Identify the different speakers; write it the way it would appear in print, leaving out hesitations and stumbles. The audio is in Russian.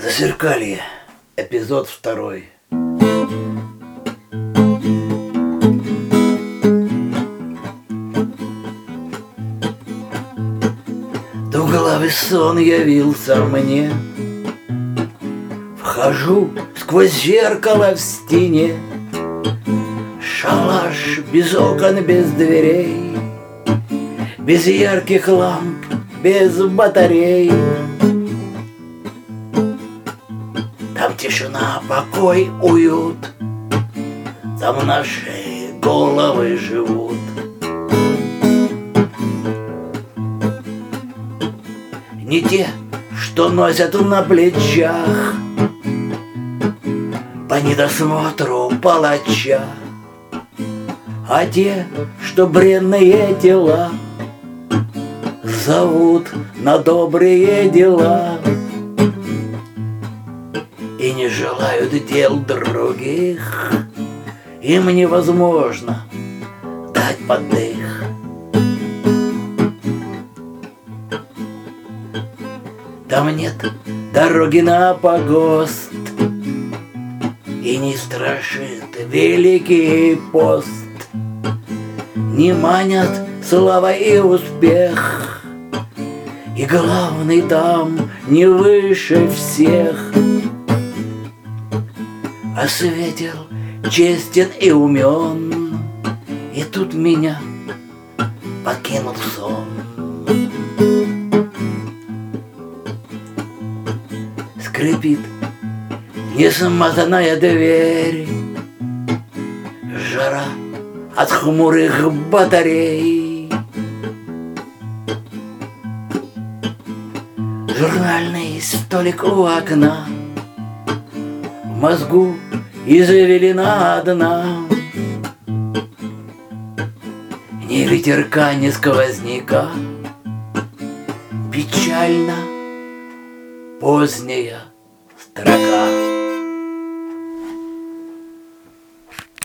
Speaker 1: Зазеркалье, эпизод 2. Двуглавый сон явился мне. Вхожу сквозь зеркало в стене. Шалаш без окон, без дверей, без ярких ламп, без батарей. Там тишина, покой, уют. Там наши головы живут. Не те, что носят на плечах по недосмотру палача, а те, что бренные тела зовут на добрые дела и не желают дел других. Им невозможно дать поддых. Там нет дороги на погост, и не страшит великий пост. Не манят слава и успех, и главный там не выше всех. А светел, честен и умен, и тут меня покинул сон. Скрипит несмазанная дверь, жара от хмурых батарей. Журнальный столик у окна, в мозгу извилина одна. Ни ветерка, ни сквозняка, печально поздняя строка.